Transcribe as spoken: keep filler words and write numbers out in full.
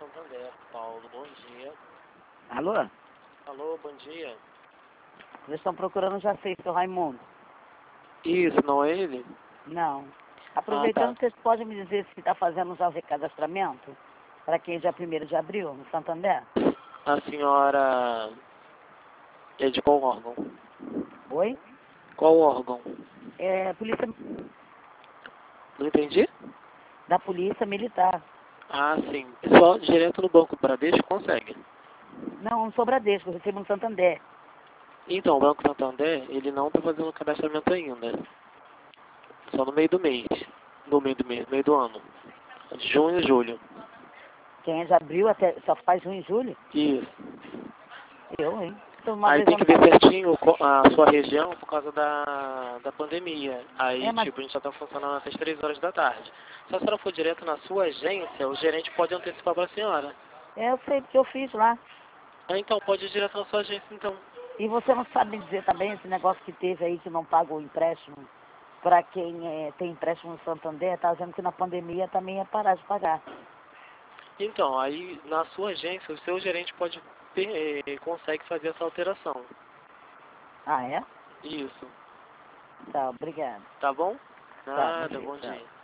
Santander. Paulo, bom dia. Alô? Alô, bom dia. Eles estão procurando, já sei, seu Raimundo. Isso, não é ele? Não. Aproveitando, Ah, tá. vocês podem me dizer se está fazendo já o recadastramento para quem é dia primeiro de abril, no Santander? A senhora é de qual órgão? Oi? Qual órgão? É polícia, Não entendi? da Polícia Militar. Ah, sim. Só direto no Banco Bradesco consegue. Não, não sou Bradesco, eu recebo no Santander. Então, o Banco Santander, ele não está fazendo o cadastramento ainda. Só no meio do mês. No meio do mês, no meio do ano. De junho e julho. Quem é de abril até só faz junho e julho? Isso. Eu, hein? Então, uma Aí vez tem que ano ver passado. certinho co- a sua região por causa da, da pandemia. Aí, É, mas tipo, a gente só tá funcionando até as três horas da tarde. Se a senhora for direto na sua agência, o gerente pode antecipar para a senhora. é, eu sei porque eu fiz lá. Ah, então, pode ir direto na sua agência, então. E você não sabe me dizer também esse negócio que teve aí que não pagou o empréstimo para quem é, tem empréstimo no Santander, tá dizendo que na pandemia também ia parar de pagar. Então, aí na sua agência, o seu gerente pode ter, eh, consegue fazer essa alteração. Ah, é? Isso. Tá, obrigado. Tá bom? Tá, bom Nada, dia, bom tchau. dia.